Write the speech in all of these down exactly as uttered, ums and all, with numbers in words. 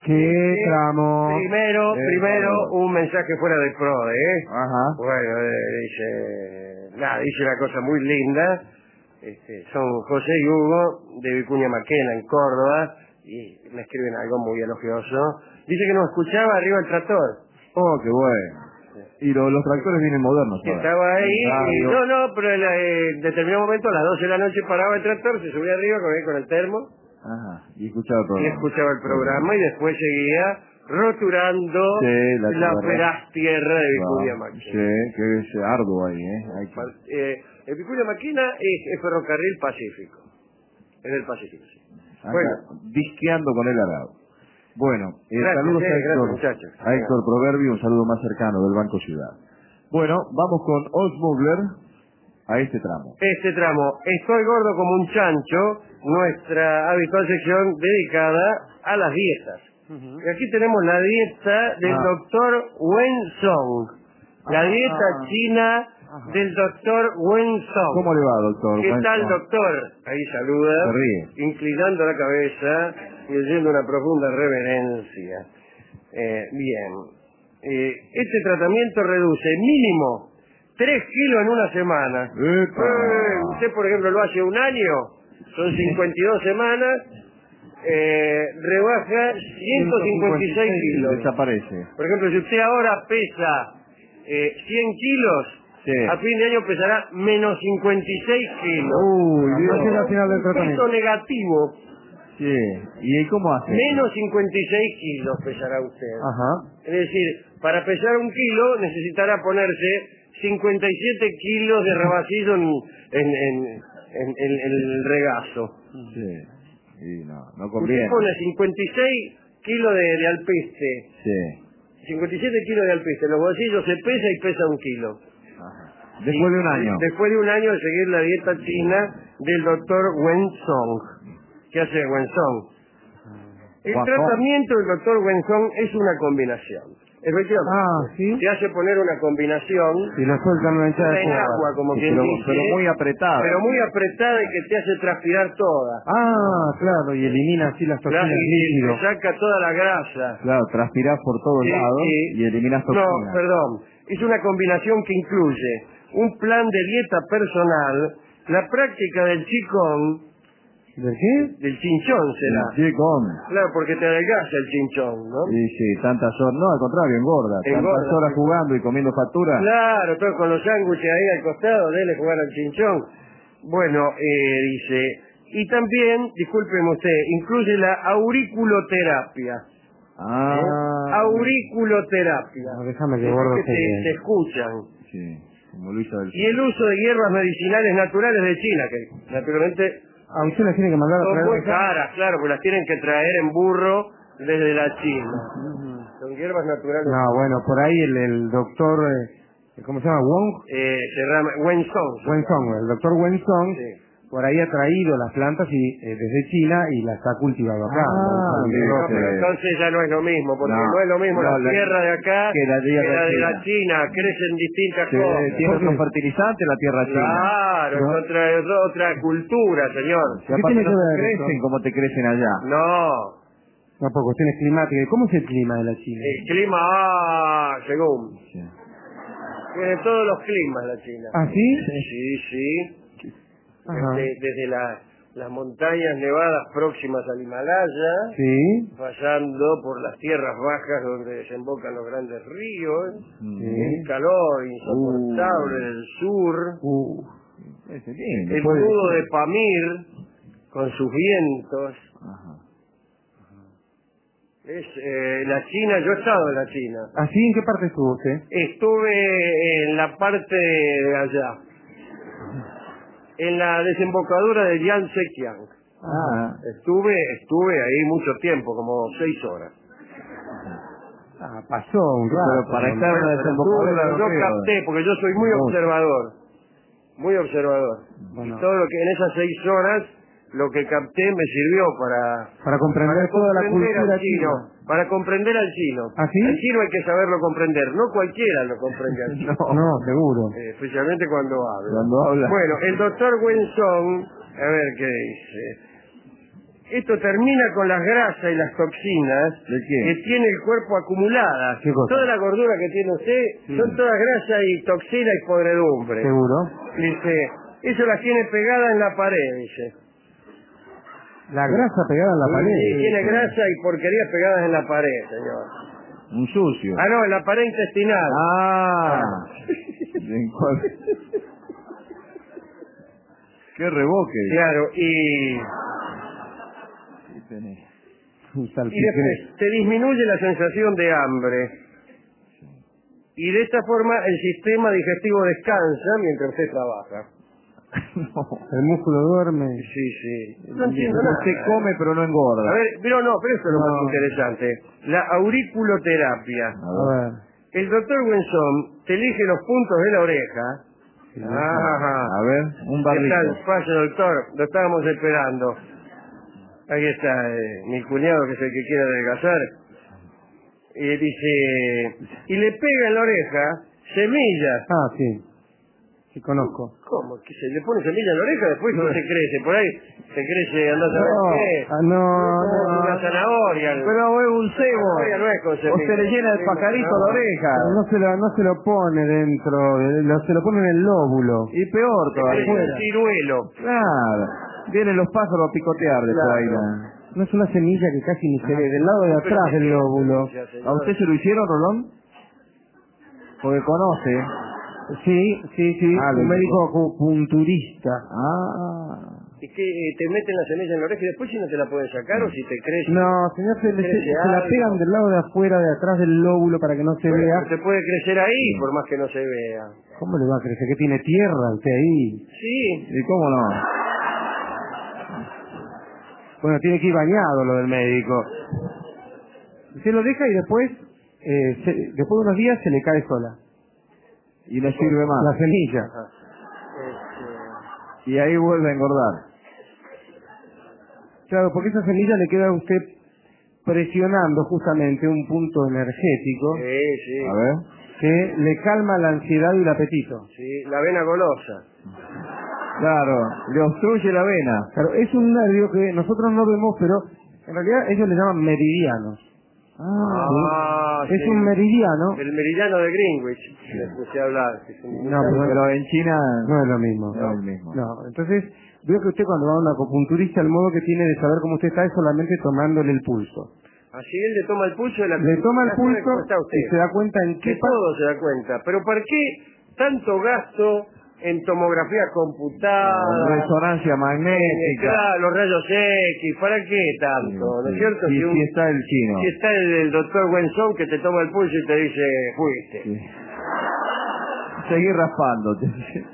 ¿Qué tramo? Primero, Eh, primero, bueno. un mensaje fuera de PRODE, ¿eh? Ajá. Bueno, eh, dice... Nada, dice una cosa muy linda. Este, son José y Hugo, de Vicuña Maquena, en Córdoba, y me escriben algo muy elogioso. Dice que nos escuchaba arriba el tractor. Oh, qué bueno. Y lo- los tractores vienen modernos Que ahora. estaba ahí, y, Radio. no, no, pero en, la- en determinado momento, a las doce de la noche, paraba el tractor, se subía arriba con, con el termo, Ajá. Y escuchaba el y programa. escuchaba el programa, y después seguía roturando Sí, la la tierra. feraz tierra de Vicuña Ah, Maquena. sí, que es arduo ahí, ¿eh? Hay que... Mal- eh, el Vicuña Maquena es, es ferrocarril Pacífico. Es del Pacífico, sí. Anda Bueno, disqueando con el arado. Bueno, eh, Gracias, saludos eh, a Héctor, gracias, muchachos. a Héctor Proverbio, un saludo más cercano del Banco Ciudad. Bueno, vamos con Osmugler a este tramo. este tramo, Estoy gordo como un chancho, nuestra habitual sección dedicada a las dietas. Y aquí tenemos la dieta del Ah. doctor Wen Song. La Ah, dieta ah. china Ajá. del doctor Wen Song. ¿Cómo le va, doctor? ¿Qué Buen- tal, ah, doctor? Ahí saluda, Se ríe. inclinando la cabeza y haciendo una profunda reverencia. Eh, bien. Eh, este tratamiento reduce mínimo tres kilos en una semana. ¡Epa! Eh, usted, por ejemplo, lo hace un año, son cincuenta y dos semanas, eh, rebaja ciento cincuenta y seis kilos. Desaparece. Por ejemplo, si usted ahora pesa eh, cien kilos, Sí. a fin de año pesará menos cincuenta y seis kilos. Uy, Dios. Ese es al final del Un peso tratamiento. negativo, Sí. ¿Y cómo hace? menos cincuenta y seis kilos pesará usted. Ajá. Es decir, para pesar un kilo necesitará ponerse cincuenta y siete kilos de rebacillo en, en, en, en- en- en el regazo. Sí. Y no, no Usted conviene. pone cincuenta y seis kilos de, de alpiste, Sí. cincuenta y siete kilos de alpiste, en los bolsillos se pesa y pesa un kilo. Ajá. Después de un año. Después de un año de seguir la dieta china del doctor Wen Song. ¿Qué hace Wen Song? El Guapón. tratamiento del doctor Wen Song es una combinación. Efectivamente. Ah, ¿sí? Se hace poner una combinación Y lo sueltan en una hinchada de en fuego. agua, como Sí, quien pero, dice, pero muy apretada. pero muy apretada y que te hace transpirar toda. Ah, claro, y elimina así las Claro, toxinas y líquido. te saca toda la grasa. Claro, transpirás por todos Sí, lados sí. y eliminás No, toxinas. perdón. Es una combinación que incluye un plan de dieta personal, la práctica del qigong, ¿De qué? del chinchón será. Sí, con. Claro, porque te adelgaza el chinchón, ¿no? Sí, sí, tantas horas. No, al contrario, engorda. Engorda, Tantas horas sí. jugando y comiendo factura. Claro, todo con los sándwiches ahí al costado, dele jugar al chinchón. Bueno, eh, dice, y también, discúlpeme usted, incluye la auriculoterapia. Ah. ¿Eh? Auriculoterapia. No, déjame que Es gordo que esté te, bien. te escuchan. Sí, como Luisa del Y el uso de hierbas medicinales naturales de China, que naturalmente Ah, usted las tiene que mandar a son traer muy acá. caras, claro, porque las tienen que traer en burro desde la China. Son hierbas naturales. No, bueno, por ahí el, el doctor, eh, ¿cómo se llama? Wong, Eh, se llama Wen Song. Wensong, el doctor Wensong, Sí. por ahí ha traído las plantas y, eh, desde China y las ha cultivado acá. Ah, ¿no? mire, No, Sí. pero entonces ya no es lo mismo, porque No, no, es lo mismo no, la la- tierra de acá que la tierra que la de china. la China, crecen distintas Sí, cosas. tiene ¿Por qué? otro fertilizante la tierra china. Claro, es No. otra, es otra cultura, señor. Si ¿Qué aparte tiene no que te ver crecen eso? como te crecen allá. No, No, por cuestiones climáticas. ¿Cómo es el clima de la China? el clima, ah, según, Sí. tiene todos los climas la China. ¿Ah, sí? Sí, sí, Ajá. desde, desde la- las montañas nevadas próximas al Himalaya, Sí. pasando por las tierras bajas donde desembocan los grandes ríos, Mm. el calor insoportable Uh. del sur, Uh, Ese lindo, el puede- nudo de Pamir con sus vientos. Ajá. Es eh, la China, yo he estado en la China. ¿Así? ¿En qué parte estuvo usted? Estuve en la parte de allá, en la desembocadura de Yangtze-Kiang. Ah. Estuve, estuve ahí mucho tiempo, como seis horas. Ah, pasó un rato. Pero para estar en la Pero desembocadura estuve, no yo creo. capté, porque yo soy muy Mucho. observador, muy observador. Bueno. Y todo lo que en esas seis horas, lo que capté me sirvió para, Para comprender para toda la comprender cultura al chino, china. para comprender al chino. ¿Ah, sí? Al chino hay que saberlo comprender, no cualquiera lo comprende al chino. No. No, seguro. Eh, especialmente cuando habla. Cuando habla. Bueno, el doctor Wen Song, a ver qué dice. Esto termina con las grasas y las toxinas ¿De qué? que tiene el cuerpo acumuladas. ¿Qué cosa? Toda la gordura que tiene usted Sí. son todas grasas y toxinas y podredumbre. ¿Seguro? Dice, eso las tiene pegadas en la pared, dice. La grasa pegada en la pared. Sí, tiene grasa y porquerías pegadas en la pared, señor. Un sucio. Ah, no, en la pared intestinal. Ah. ¿En cuál? Qué reboque. Claro, y, ¿Qué tenés? Un y salpicón. después te disminuye la sensación de hambre. Y de esta forma el sistema digestivo descansa mientras usted trabaja. El músculo duerme. Sí, sí. No entiendo nada. Usted come pero no engorda. A ver, pero no, pero esto es lo No. más interesante. La auriculoterapia. A ver. El doctor Wenson te elige los puntos de la oreja. Ajá. A ver, un ¿Qué tal? barrito. Pase, doctor. Lo estábamos esperando. Ahí está eh, mi cuñado, que es el que quiere adelgazar. Y dice... Y le pega en la oreja semillas. Ah, sí. Sí, conozco. ¿Cómo? ¿Que se le pone semilla en la oreja? Después no se crece. Por ahí se crece, andás a ver No, qué. ah, no, no. Una zanahoria. Pero es un La zanahoria no es con cebo. O semilla. se le llena de Sí, pajarito no. la oreja. Pero no se lo, no se lo pone dentro, eh, lo- se lo pone en el lóbulo. Y peor Se crece todavía. un ciruelo. Claro. Vienen los pájaros a picotear de por ahí. Claro. la- No es una semilla que casi ni se ve, del lado de atrás del lóbulo. ¿A usted se lo hicieron, Rolón? Porque conoce. Sí, sí, sí, Ah, lo un médico dijo. acupunturista. Ah. ¿Y que eh, te meten la semilla en la oreja y después si no te la pueden sacar o si te crece? No, señor, se, le- Crece se la algo. pegan del lado de afuera, de atrás del lóbulo para que no se Bueno, vea. pero te puede crecer ahí por más que no se vea. ¿Cómo le va a crecer? ¿Que tiene tierra usted ahí? Sí. ¿Y cómo no? Bueno, tiene que ir bañado lo del médico. Usted lo deja y después, eh, se- después de unos días se le cae sola. Y no sirve La más. semilla. Ajá. Este, Y ahí vuelve a engordar. Claro, porque esa semilla le queda a usted presionando justamente un punto energético sí, sí. A ver. que le calma la ansiedad y el apetito. Sí, la vena golosa. Claro, le obstruye la vena. Claro, es un nervio que nosotros no vemos, pero en realidad ellos le llaman meridianos. Ah, Es sí. un meridiano. El meridiano de Greenwich. Le escuché hablar. Que es un- No, pero- Pero en China No es lo mismo. no es el mismo. No, entonces veo que usted cuando va a un acupunturista, el modo que tiene de saber cómo usted está es solamente tomándole el pulso. Así él le toma el pulso de la Le toma el ya sabe cómo pulso está usted. y se da cuenta en Que qué pa- todo se da cuenta. Pero ¿para qué tanto gasto en tomografía computada? Resonancia Eh, magnética. claro, los rayos X, ¿para qué tanto? ¿No es cierto? Y Si, un- si está el chino. si está el, el doctor Wenson que te toma el pulso y te dice, fuiste. Sí. Seguir raspándote.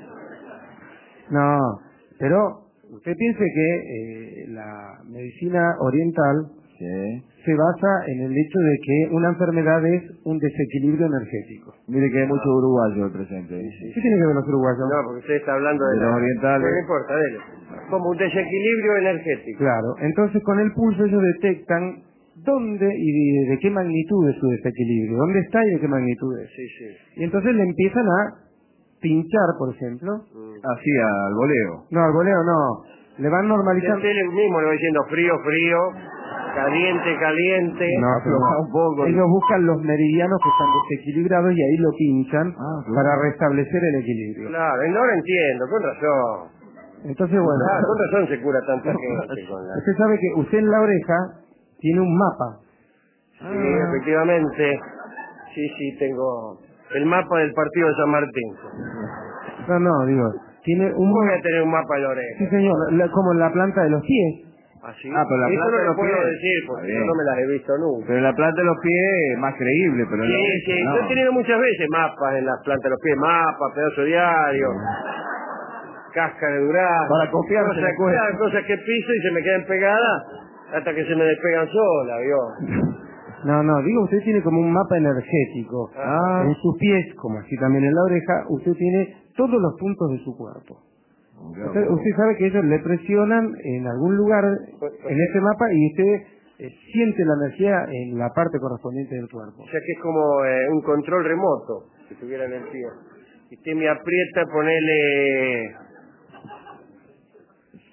No, pero usted piense que eh, la medicina oriental Sí. se basa en el hecho de que una enfermedad es un desequilibrio energético. Mire que hay mucho uruguayo presente. ¿Qué tiene que ver los uruguayos? No, porque usted está hablando de, De los la- orientales. No importa, dele. Como un desequilibrio energético. Claro, entonces con el pulso ellos detectan dónde y de, de qué magnitud es su desequilibrio, dónde está y de qué magnitud es. Sí, sí. Y entonces le empiezan a pinchar, por ejemplo. Mm. Así al voleo. No, al goleo no. Le van normalizando. Usted él mismo le va diciendo frío, frío, caliente, caliente. No, pero Afloja un poco. ellos buscan los meridianos que están desequilibrados y ahí lo pinchan Ah, claro. para restablecer el equilibrio. Claro, y no lo entiendo, con razón. Entonces, bueno, Ah, con razón se cura tanta gente. Con la... usted sabe que usted en la oreja tiene un mapa. Sí, efectivamente. Sí, sí, tengo el mapa del partido de San Martín. No, no, digo, tiene un ¿Cómo voy mapa. a tener un mapa en la oreja? Sí, señor, la- como en la planta de los pies. ¿Así? Ah, pero la Eso planta no de lo los puedo pies. decir Está porque bien. yo no me las he visto nunca. Pero en la planta de los pies es más creíble, pero en la Sí, oreja sí, no. yo he tenido muchas veces mapas en las plantas de los pies, mapas, pedazo diario, casca de durazno. Para copiarse cosas, la cuesta. claro, cosas que piso y se me quedan pegadas hasta que se me despegan solas, ¿vio? No, no, digo, usted tiene como un mapa energético. Ah. En sus pies, como así también en la oreja, usted tiene todos los puntos de su cuerpo. Usted, usted sabe que ellos le presionan en algún lugar en ese mapa y usted eh, siente la energía en la parte correspondiente del cuerpo. O sea que es como eh, un control remoto, si tuviera en el pie. Y usted me aprieta, ponele...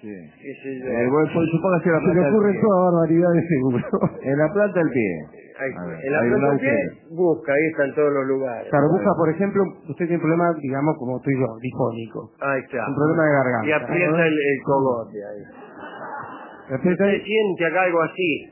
Sí. qué sé yo. Eh, bueno, pues, supongo que la Se planta le del ocurre pie. toda barbaridad de seguro. En la planta del pie. Hay- A ver, en la hay un planta del agujero. pie, busca, ahí están todos los lugares. Claro, busca, por ejemplo, usted tiene un problema, digamos, como estoy yo, difónico. Ahí está. Un problema de garganta. Y aprieta ¿no? el, el cogote ahí. Aprieta Usted ahí. siente acá algo así.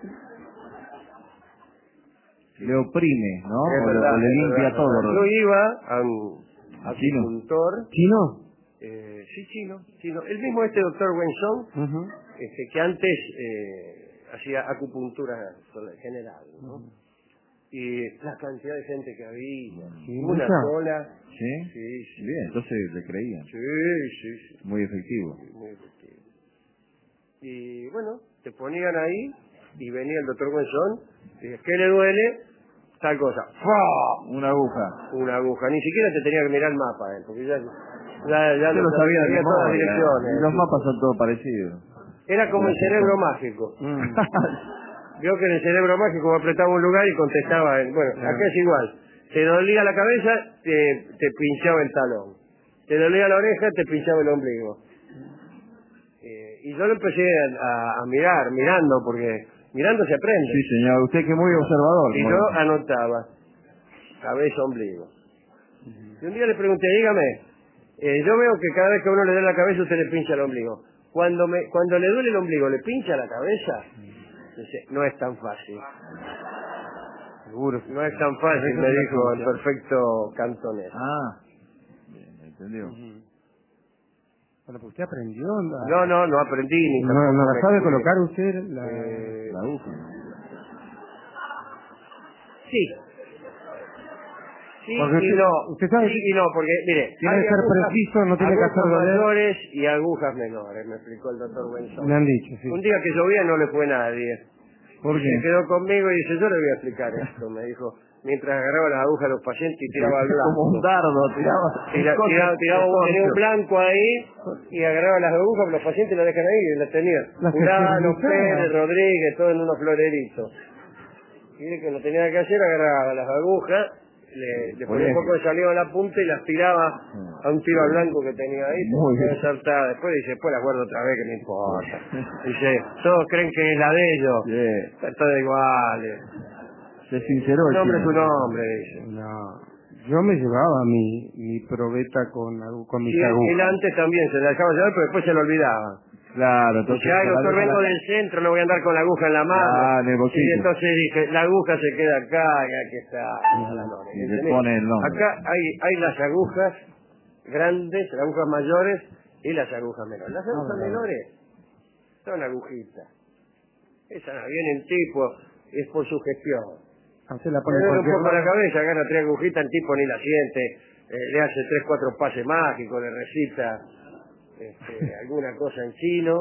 Le oprime, ¿no? Es O, le- verdad, o le es limpia verdad, todo. verdad. Yo iba a un Chino. acupuntor, ¿Chino? eh, sí, chino, chino, el mismo este doctor Wenzón, Ujú. este, que antes eh, hacía acupuntura general, ¿no? Y la cantidad de gente que había, Sí, una mucha. sola, ¿Sí? sí, sí, Bien, entonces le creían. sí, sí, sí, Muy efectivo. muy efectivo. Y bueno, te ponían ahí y venía el doctor Wenzón y decía, ¿qué le duele? Tal cosa. ¡Fua! Una aguja. Una aguja, ni siquiera te tenía que mirar el mapa, eh, porque ya, ya, ya Yo lo sabía de todas las memoria. direcciones. Y los mapas son todos parecidos. Era como el cerebro mágico. Mm. Vio que en el cerebro mágico apretaba un lugar y contestaba. en- Bueno, acá es igual. Te dolía la cabeza, te, te pinchaba el talón. Te dolía la oreja, te pinchaba el ombligo. Eh, y yo lo empecé a, a- a mirar, mirando, porque mirando se aprende. Sí, señor. Usted que es muy observador. Y muy- yo anotaba. Cabeza, ombligo. Y un día le pregunté, dígame, eh, yo veo que cada vez que a uno le duele la cabeza, usted le pincha el ombligo. Cuando me, cuando le duele el ombligo, ¿le pincha la cabeza? Dice, no es tan fácil. Seguro. No es tan fácil, me dijo el perfecto cantonés. Ah. Bien, ¿entendió? Ujú. Bueno, pues usted aprendió. La... No, no, no aprendí ni No, tampoco no la me sabe curé. colocar usted la... Eh, La aguja. sí. Sí Porque y usted- no. usted sabe sí que- y no, porque, mire, Tiene hay que ser agujas- preciso, no tiene que agujas hacer doler. mayores y agujas menores, me explicó el doctor Wenzón. Me han dicho, sí. Un día que llovía no le fue nadie. ¿Por Se qué? quedó conmigo y dice, yo le voy a explicar esto, me dijo, mientras agarraba las agujas a los pacientes y tiraba al blanco. Como un dardo, tiraba. Tira- cosas- tiraba tiraba un, cosas. ponía un blanco ahí y agarraba las agujas, los pacientes las dejan ahí y las tenían. Las Urano, esterilizaba. Pérez, Rodríguez, todo en unos floreritos. Y de que no tenía que hacer, agarraba las agujas, le, le ponía un poco de saliva a la punta y las tiraba a un tiro al blanco que tenía ahí. Muy se bien. saltaba. Después dice, después las guardo otra vez que no importa. Dice, todos creen que es la de ellos. Sí. Están todos iguales. Se sinceró Un el nombre es chino. un nombre, dice. No. Yo me llevaba mi, mi probeta con, agu- con mis Sí, él, él agujas. antes también se la dejaba llevar, pero después se lo olvidaba. Claro, entonces. Dice, ay, la doctor, aguja vengo la- del centro, no voy a andar con la aguja en la mano. Ah, en el bolsillo. Y entonces dije, la aguja se queda acá, y aquí está. la lora. Y Dice, le mira, pone el nombre. acá hay, hay las agujas grandes, las agujas mayores y las agujas menores. Las agujas Ah, menores son agujitas. Esas viene el tipo, es por su gestión. Ah, usted la Le pone en duele un cualquier poco la lado. cabeza, agarra tres agujitas, el tipo ni la siente, eh, le hace tres, cuatro pases mágicos, le recita este, alguna cosa en chino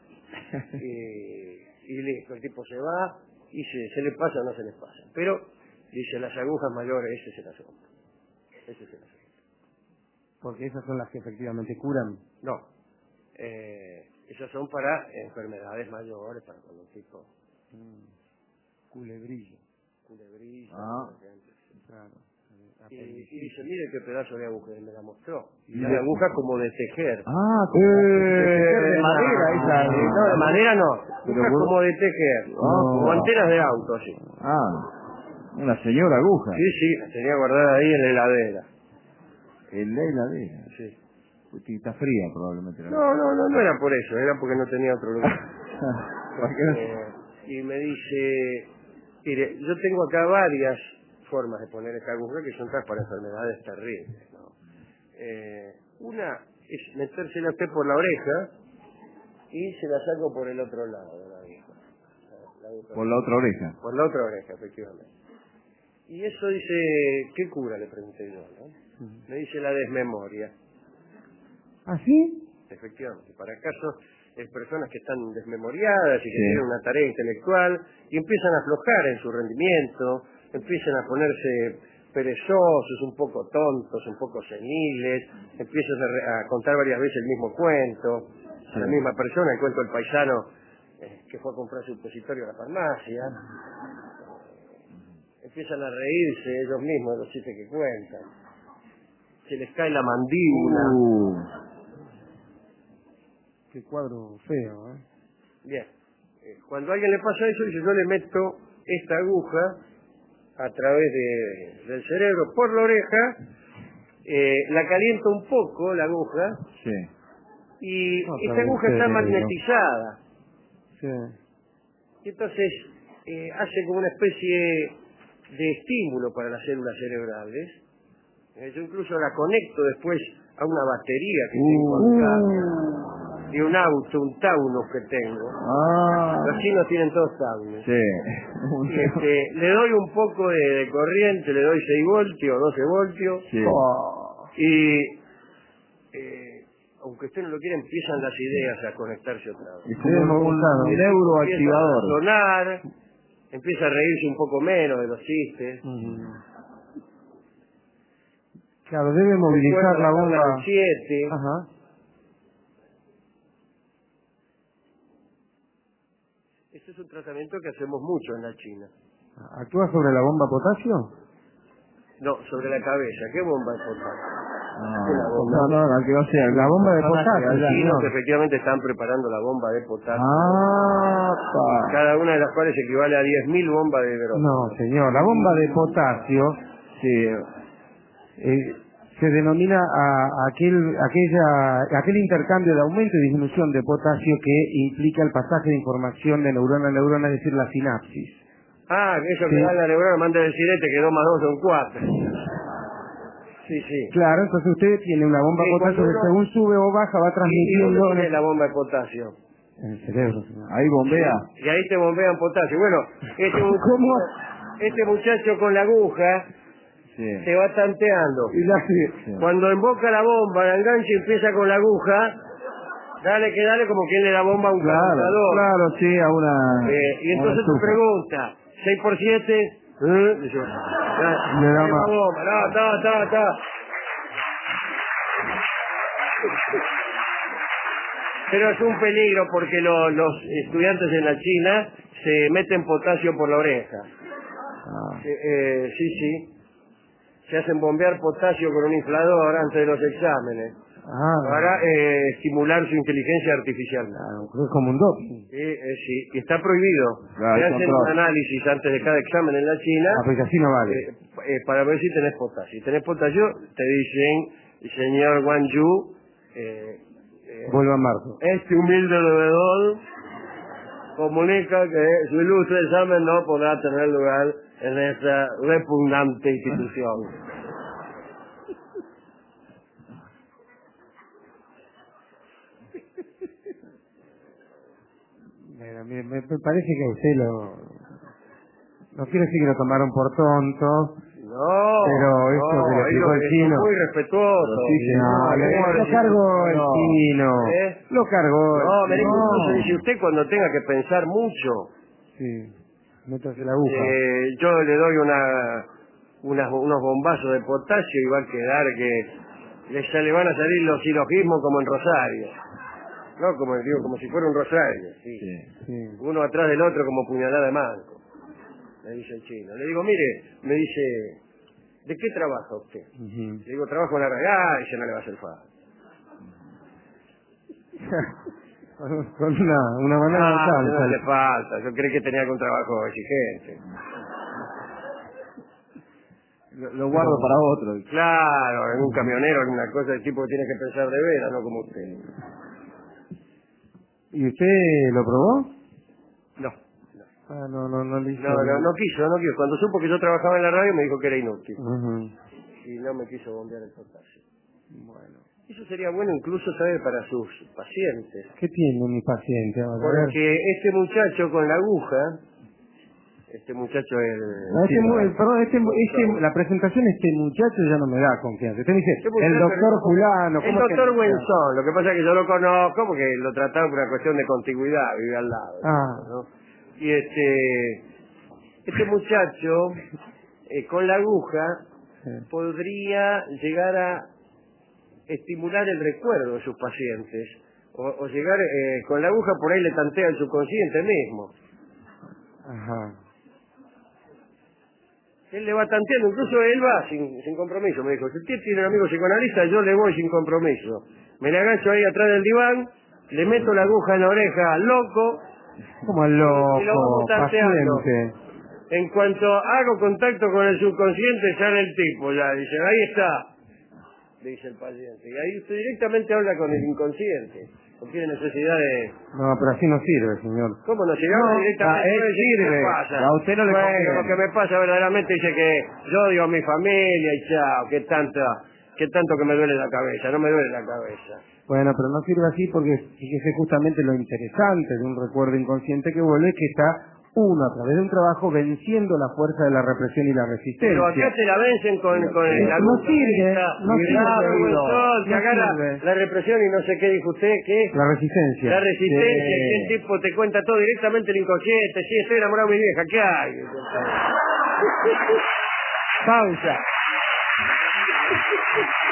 y, y listo, el tipo se va y se, se le pasa o no se le pasa. Pero, dice, las agujas mayores, ese es el asunto. Ese es el asunto. Porque esas son las que efectivamente curan. No, eh, esas son para enfermedades mayores, para cuando el tipo Culebrillo. culebrilla, Ah. por ejemplo. Claro. Y, y dice, mire qué pedazo de aguja, y me la mostró. Y Mira. una aguja como de tejer. Ah, como Eh, de tejer de madera, esa. Sí, no, de madera no, Pero agujas vos- como de tejer, Ah, como antenas de auto, así. Ah, una señora aguja. Sí, sí, la tenía guardada ahí en la heladera. En la heladera. Sí. Porque está fría probablemente. la No, no, no, no era por eso, era porque no tenía otro lugar. ¿Para qué no? Eh, y me dice, mire, yo tengo acá varias formas de poner esta aguja que son todas para enfermedades terribles, ¿no? Eh, una es metérsela a usted por la oreja y se la saco por el otro lado de la aguja. La aguja. Por la otra oreja. Por la otra oreja, efectivamente. Y eso dice, ¿qué cura? Le pregunté yo, ¿no? Me dice la desmemoria. ¿Ah, sí? Efectivamente, para casos de personas que están desmemoriadas y que Sí. tienen una tarea intelectual y empiezan a aflojar en su rendimiento, empiezan a ponerse perezosos, un poco tontos, un poco seniles, empiezan a, re- a contar varias veces el mismo cuento, a la Sí. misma persona, el cuento del paisano eh, que fue a comprar su supositorio a la farmacia, empiezan a reírse ellos mismos de los chistes que cuentan, se les cae la mandíbula. Uh, qué cuadro feo, ¿eh? Bien. Eh, Cuando a alguien le pasa eso, dice, yo le meto esta aguja a través de, del cerebro por la oreja, eh, la caliento un poco, la aguja, Sí. y No, esta pero aguja el está cerebro. magnetizada. Sí. Y entonces eh, hace como una especie de estímulo para las células cerebrales. Eh, yo incluso la conecto después a una batería que tengo acá, y un auto, un Taunus que tengo. Ah. Los chinos tienen todos Taunus. Sí. Y, este, le doy un poco de, de corriente, le doy seis voltios, doce voltios, Sí. Oh. y eh, aunque usted no lo quiera, empiezan las ideas a conectarse otra vez. Es como un, un, un neuroactivador. Empieza a sonar, empieza a reírse un poco menos de los chistes. Ujú. Claro, debe movilizar Recuerda la tabla bomba. del siete. Ajá. Ese es un tratamiento que hacemos mucho en la China. ¿Actúa sobre la bomba potasio? No, sobre la cabeza. ¿Qué bomba de potasio? Ah, bomba. no, no, no, que va a ser La bomba de personaje potasio, allá, Los chinos señor. que efectivamente están preparando la bomba de potasio. Ah, pa. Cada una de las cuales equivale a diez mil bombas de hidrógeno. No, señor. La bomba de potasio Sí. eh, se denomina a, a aquel, aquella, aquel intercambio de aumento y disminución de potasio que implica el pasaje de información de neurona a neurona, es decir, la sinapsis. Ah, eso Sí. que da la neurona, manda a decir este que dos más dos son cuatro. Sí, sí. Claro, entonces usted tiene una bomba Sí, potasio cuando que uno- según sube o baja va ¿Y, y transmitiendo dónde en tiene el, la bomba de potasio? en el cerebro, señor. Ahí bombea. Y ahí te bombean potasio. Bueno, este, mu- ¿Cómo? este muchacho con la aguja Sí. se va tanteando. Y la, Sí. Cuando emboca la bomba, la engancha y empieza con la aguja, dale que dale como quien le da bomba a un Claro, calentador. claro, sí, a una. Eh, y a una entonces te estufa. pregunta, seis por siete, ¿eh? Dice, "Ah, Le da dale más. más bomba, no, está, está, está. Pero es un peligro porque lo- los estudiantes en la China se meten potasio por la oreja. Ah. Eh, eh, sí, sí. Se hacen bombear potasio con un inflador antes de los exámenes ah, para eh, estimular su inteligencia artificial. claro, es como un doping. Sí, eh, sí, y está prohibido. Claro, Se hay hacen control. un análisis antes de cada examen en la China Ah, porque así no vale. eh, eh, para ver si tenés potasio. Si tenés potasio, te dicen, señor Wang Yu, eh, eh, Vuelva en marzo. este humilde bebedor comunica que su ilustre examen no podrá tener lugar en esta repugnante institución. Mira, me, me- me parece que a usted lo... No quiero decir que lo tomaron por tonto, No, pero esto no, que le explicó ellos el son chino... muy respetuosos. Sí, señor. No, ¿Cómo lo, va a lo decir cargó el no? chino. ¿Eh? Lo cargó No, el mire, chino. incluso dice usted cuando tenga que pensar mucho, Sí, métase la aguja. eh, yo le doy una, unas- unos bombazos de potasio y va a quedar que le, sa- le van a salir los silogismos como en Rosario. No, como digo, como si fuera un Rosario. Sí. Sí. Sí. Uno atrás del otro como puñalada de manco. Me dice el chino. Le digo, mire, me dice, ¿de qué trabaja usted? Ujú. Le digo, trabajo en la radio. Ah, dice, no le va a hacer falta. Con con una, una banana Ah, no le alcanza. hace falta. Yo creí que tenía algún trabajo exigente. Lo, lo guardo para otro. Claro, en un camionero, en una cosa del tipo que tiene que pensar de veras, no como usted. ¿Y usted lo probó? No, Ah, no, no, no le hizo... no, no, no quiso, no quiso. Cuando supo que yo trabajaba en la radio me dijo que era inútil. Ujú. Y no me quiso bombear el potasio. Bueno. Eso sería bueno incluso, ¿sabe?, para sus pacientes. ¿Qué tiene mi paciente? A ver. Porque este muchacho con la aguja, este muchacho el... No, este, mu- el- perdón, este, mu- este- la presentación de este muchacho ya no me da confianza. Usted me dice, Este muchacho el doctor no- fulano, El ¿cómo que- doctor Wenzón, lo que pasa es que yo lo conozco porque lo trataba por una cuestión de contigüidad, vive al lado. Ah. ¿no? Y este, este muchacho, eh, con la aguja, Sí. podría llegar a estimular el recuerdo de sus pacientes. O, o llegar, eh, con la aguja por ahí le tantea el subconsciente mismo. Ajá. Él le va tanteando, incluso él va sin, sin compromiso. Me dijo, si usted tiene un amigo psicoanalista, yo le voy sin compromiso. Me le agacho ahí atrás del diván le meto la aguja en la oreja al loco. Como el Y lo loco, vamos tanteando. paciente. En cuanto hago contacto con el subconsciente, sale el tipo, ya dice, ahí está, dice el paciente. Y ahí usted directamente habla con el inconsciente. No tiene necesidad de... No, pero así no sirve, señor. ¿Cómo no? Si No, habla a directamente, él no dice, ¿qué sirve. me pasa? A usted no le Bueno, conviene. lo que me pasa verdaderamente dice que yo odio a mi familia y chao, que tanta, que tanto que me duele la cabeza, no me duele la cabeza. Bueno, pero no sirve así porque fíjese justamente lo interesante de un recuerdo inconsciente que vuelve, que está uno a través de un trabajo venciendo la fuerza de la represión y la resistencia. Pero acá te la vencen con, con el No aguja sirve, esta, no y sirve, rápido, que no agarra sirve. la represión y no sé qué dijo usted, ¿qué? La resistencia. La resistencia, Sí. y el tipo te cuenta todo directamente el inconsciente. Sí, estoy enamorado de mi vieja, ¿qué hay? Pausa.